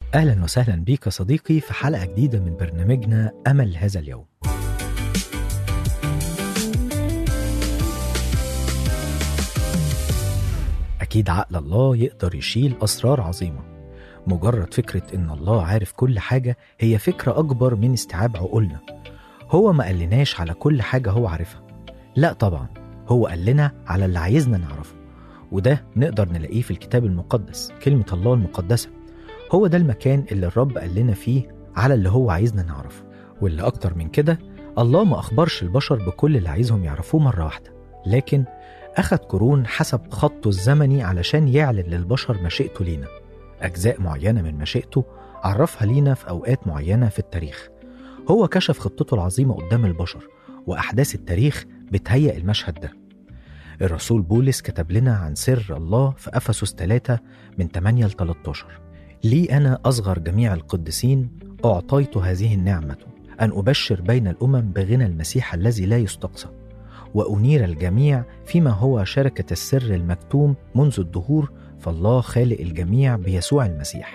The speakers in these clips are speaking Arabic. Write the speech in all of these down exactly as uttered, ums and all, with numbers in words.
أهلا وسهلا بيك يا صديقي في حلقة جديدة من برنامجنا أمل هذا اليوم. أكيد عقل الله يقدر يشيل أسرار عظيمة. مجرد فكرة إن الله عارف كل حاجة هي فكرة أكبر من استيعاب عقولنا. هو ما قالناش على كل حاجة هو عارفها، لا طبعا، هو قال لنا على اللي عايزنا نعرفه، وده نقدر نلاقيه في الكتاب المقدس، كلمة الله المقدسة. هو ده المكان اللي الرب قال لنا فيه على اللي هو عايزنا نعرفه. واللي أكتر من كده، الله ما أخبرش البشر بكل اللي عايزهم يعرفوه مرة واحدة، لكن أخذ قرون حسب خطه الزمني علشان يعلن للبشر مشيئته لينا. أجزاء معينة من مشيئته عرفها لينا في أوقات معينة في التاريخ. هو كشف خطته العظيمة قدام البشر، وأحداث التاريخ بتهيئ المشهد ده. الرسول بولس كتب لنا عن سر الله في أفسس ثلاثة من ثمانية ل ثلاثة عشر: لي أنا أصغر جميع القديسين أعطيت هذه النعمة أن أبشر بين الأمم بغنى المسيح الذي لا يستقصى، وأنير الجميع فيما هو شركة السر المكتوم منذ الدهور، فالله خالق الجميع بيسوع المسيح،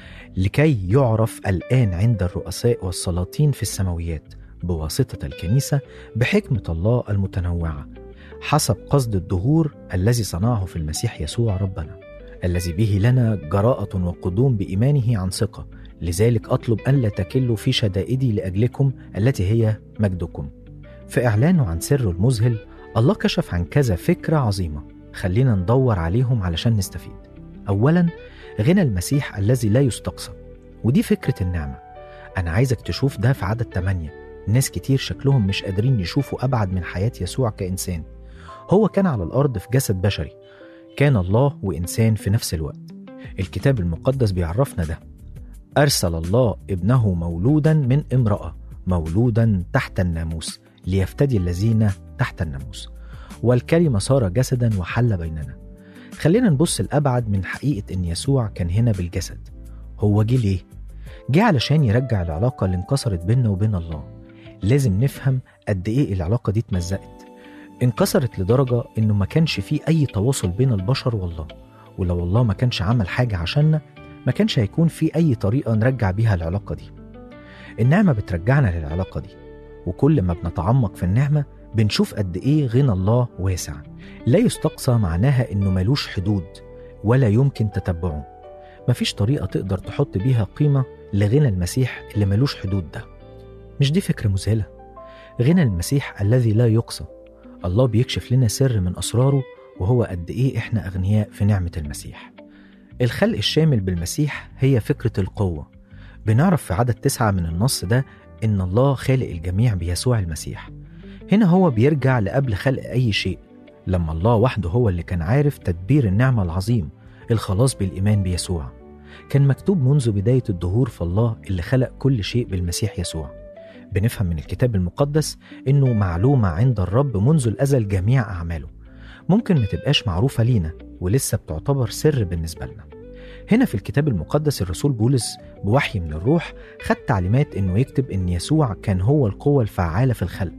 لكي يعرف الآن عند الرؤساء والسلاطين في السماويات بواسطة الكنيسة بحكمة الله المتنوعة حسب قصد الدهور الذي صنعه في المسيح يسوع ربنا، الذي به لنا جراءة وقدوم بإيمانه عن ثقة. لذلك أطلب أن لا تكلوا في شدائدي لأجلكم التي هي مجدكم. في إعلانه عن سره المذهل، الله كشف عن كذا فكرة عظيمة، خلينا ندور عليهم علشان نستفيد. أولا، غنى المسيح الذي لا يستقصى، ودي فكرة النعمة. أنا عايزك تشوف ده في عدد ثمانية. ناس كتير شكلهم مش قادرين يشوفوا أبعد من حياة يسوع كإنسان. هو كان على الأرض في جسد بشري، كان الله وإنسان في نفس الوقت. الكتاب المقدس بيعرفنا ده: أرسل الله ابنه مولودا من امرأة، مولودا تحت الناموس، ليفتدي الذين تحت الناموس، والكلمة صار جسدا وحل بيننا. خلينا نبص الأبعد من حقيقة إن يسوع كان هنا بالجسد. هو جه ليه؟ جه علشان يرجع العلاقة اللي انكسرت بيننا وبين الله. لازم نفهم قد إيه العلاقة دي اتمزقت. انكسرت لدرجة إنه ما كانش فيه أي تواصل بين البشر والله، ولو الله ما كانش عمل حاجة عشاننا ما كانش هيكون فيه أي طريقة نرجع بيها العلاقة دي. النعمة بترجعنا للعلاقة دي، وكل ما بنتعمق في النعمة بنشوف قد إيه غنى الله واسع. لا يستقصى معناها إنه ملوش حدود ولا يمكن تتبعه. مفيش طريقة تقدر تحط بيها قيمة لغنى المسيح اللي ملوش حدود ده. مش دي فكرة مذهلة؟ غنى المسيح الذي لا يقصى. الله بيكشف لنا سر من أسراره، وهو قد إيه إحنا أغنياء في نعمة المسيح. الخلق الشامل بالمسيح هي فكرة القوة. بنعرف في عدد تسعة من النص ده إن الله خالق الجميع بيسوع المسيح. هنا هو بيرجع لقبل خلق أي شيء، لما الله وحده هو اللي كان عارف تدبير النعمة العظيم، الخلاص بالإيمان بيسوع. كان مكتوب منذ بداية الدهور في الله اللي خلق كل شيء بالمسيح يسوع. بنفهم من الكتاب المقدس إنه معلومة عند الرب منذ الأزل جميع أعماله. ممكن ما تبقاش معروفة لينا ولسه بتعتبر سر بالنسبة لنا. هنا في الكتاب المقدس الرسول بولس بوحي من الروح خد تعليمات إنه يكتب إن يسوع كان هو القوة الفعالة في الخلق.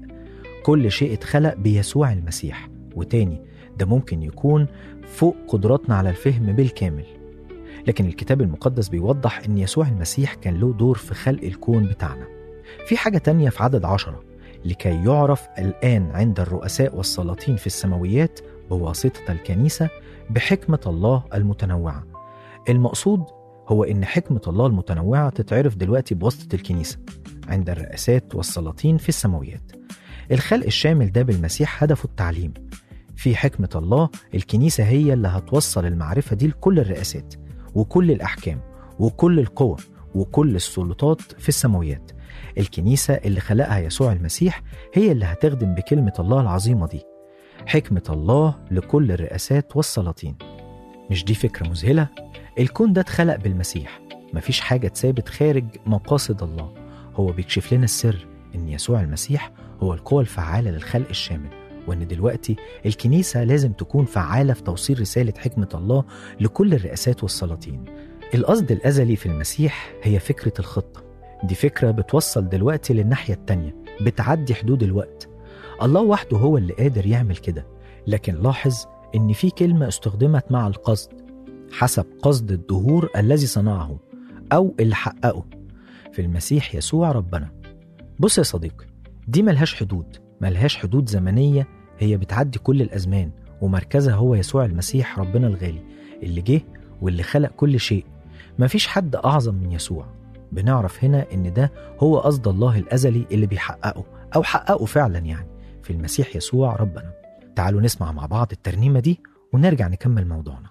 كل شيء اتخلق بيسوع المسيح. وتاني، ده ممكن يكون فوق قدراتنا على الفهم بالكامل، لكن الكتاب المقدس بيوضح إن يسوع المسيح كان له دور في خلق الكون بتاعنا. في حاجة تانية في عدد عشرة: لكي يعرف الآن عند الرؤساء والسلاطين في السماويات بواسطة الكنيسة بحكمة الله المتنوعة. المقصود هو إن حكمة الله المتنوعة تتعرف دلوقتي بواسطة الكنيسة عند الرئاسات والسلاطين في السماويات. الخلق الشامل ده بالمسيح هدفه التعليم. في حكمة الله الكنيسة هي اللي هتوصل المعرفة دي لكل الرئاسات وكل الأحكام وكل القوى وكل السلطات في السماويات. الكنيسة اللي خلقها يسوع المسيح هي اللي هتخدم بكلمة الله العظيمة دي، حكمة الله لكل الرئاسات والسلاطين. مش دي فكرة مذهلة؟ الكون ده اتخلق بالمسيح، مفيش حاجة اتثابت خارج مقاصد الله. هو بيكشف لنا السر إن يسوع المسيح هو القوة الفعالة للخلق الشامل، وإن دلوقتي الكنيسة لازم تكون فعالة في توصيل رسالة حكمة الله لكل الرئاسات والسلاطين. القصد الأزلي في المسيح هي فكرة الخطة. دي فكرة بتوصل دلوقتي للناحية التانية، بتعدي حدود الوقت. الله وحده هو اللي قادر يعمل كده، لكن لاحظ إن في كلمة استخدمت مع القصد: حسب قصد الدهور الذي صنعه، أو اللي حققه في المسيح يسوع ربنا. بص يا صديقي، دي ملهاش حدود، ملهاش حدود زمنية، هي بتعدي كل الأزمان، ومركزها هو يسوع المسيح ربنا الغالي اللي جه واللي خلق كل شيء. مفيش حد أعظم من يسوع. بنعرف هنا إن ده هو قصد الله الأزلي اللي بيحققه أو حققه فعلا يعني في المسيح يسوع ربنا. تعالوا نسمع مع بعض الترنيمة دي ونرجع نكمل موضوعنا.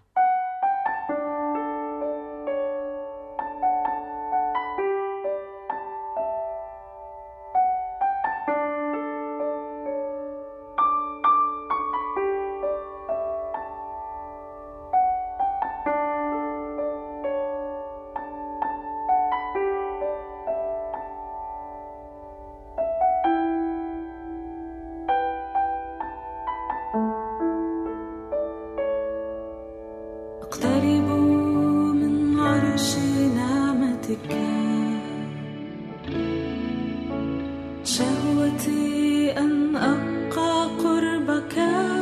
اقترب من عرش نعمتك، شهوتي أن أبقى قربك.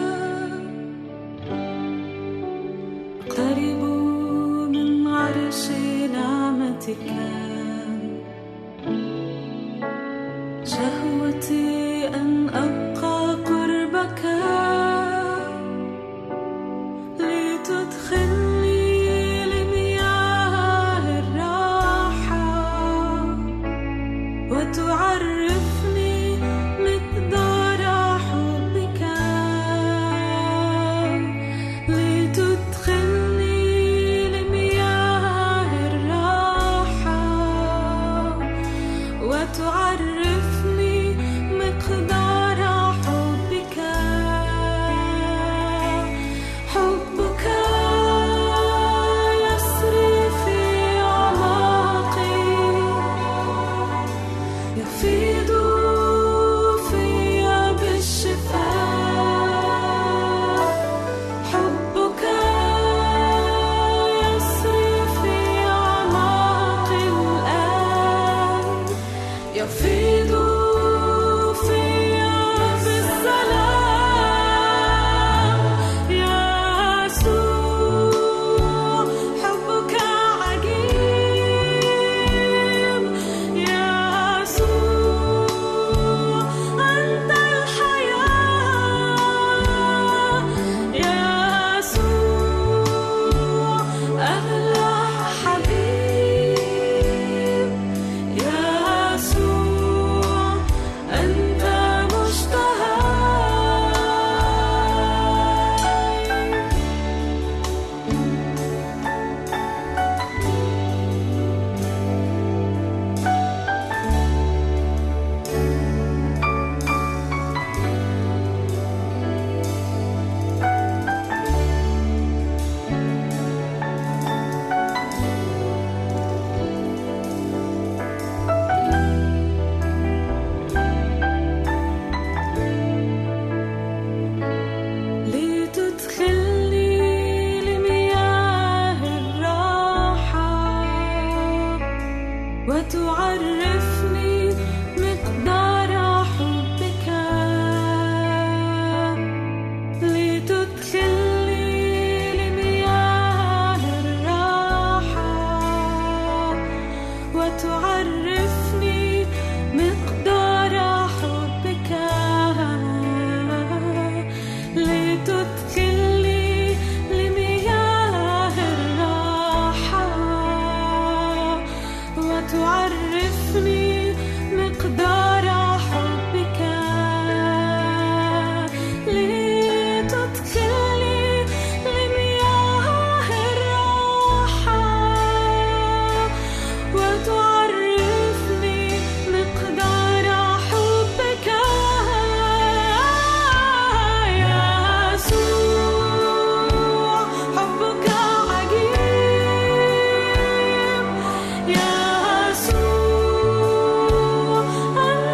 اقترب من عرش نعمتك، شهوتي أن أبقى قربك. تعرفني مقدار حبك، لتدخلني لمياه الراحة، وتعرفني مقدار حبك. حبك يسري في أعماقي، يفيض فيا بالشفاء. حبك يسري في أعماقي الآن، يفيض فيا بالسلام. يسوع حبك عجيب، يسوع أنت الحياة، يسوع أغلى حبيب، يسوع أنت مشتهى. لتدخلني لمياه الراحة، وتعرفني مقدار حبك. لتدخلني لمياه الراحة، وتعرفني مقدار حبك. لتدخلني لمياه الراحة، وتعرفني مقدار حبك. لتدخلني لمياه الراحة، وتعرفني مقدار حبك. يسوع حبك عجيب، يسوع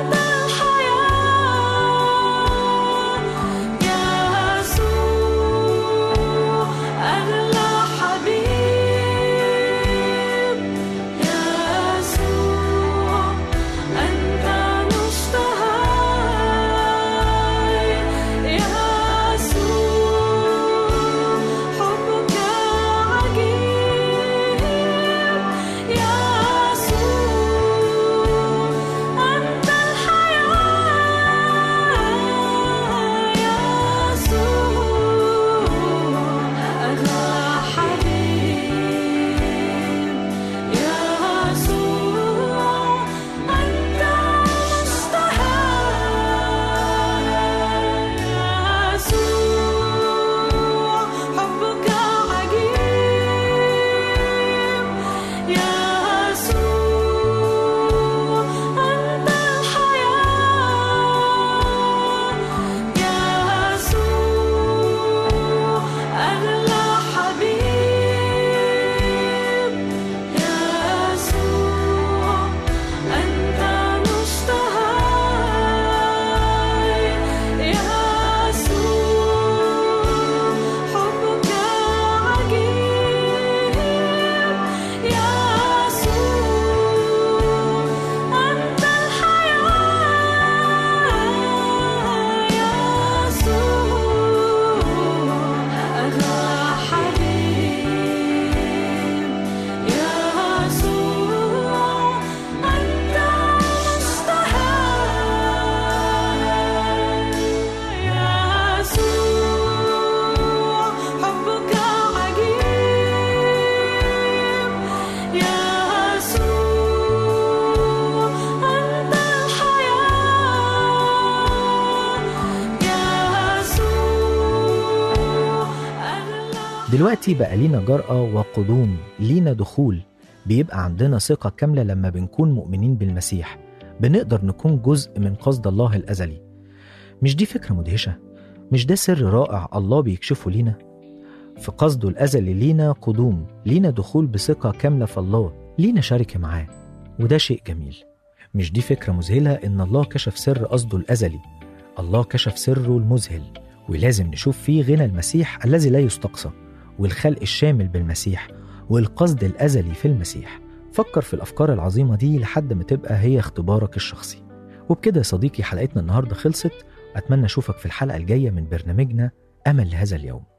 دلوقتي بقى لينا جرأة وقدوم، لينا دخول، بيبقى عندنا ثقة كاملة لما بنكون مؤمنين بالمسيح، بنقدر نكون جزء من قصد الله الأزلي. مش دي فكرة مدهشة؟ مش ده سر رائع الله بيكشفه لينا؟ في قصده الأزلي لينا قدوم، لينا دخول بثقة كاملة في الله، لينا شركة معاه، وده شيء جميل. مش دي فكرة مذهلة إن الله كشف سر قصده الأزلي؟ الله كشف سره المذهل، ولازم نشوف فيه غنى المسيح الذي لا يستقصى، والخلق الشامل بالمسيح، والقصد الأزلي في المسيح. فكر في الأفكار العظيمة دي لحد ما تبقى هي اختبارك الشخصي. وبكده يا صديقي حلقتنا النهاردة خلصت. أتمنى أشوفك في الحلقة الجاية من برنامجنا أمل لهذا اليوم.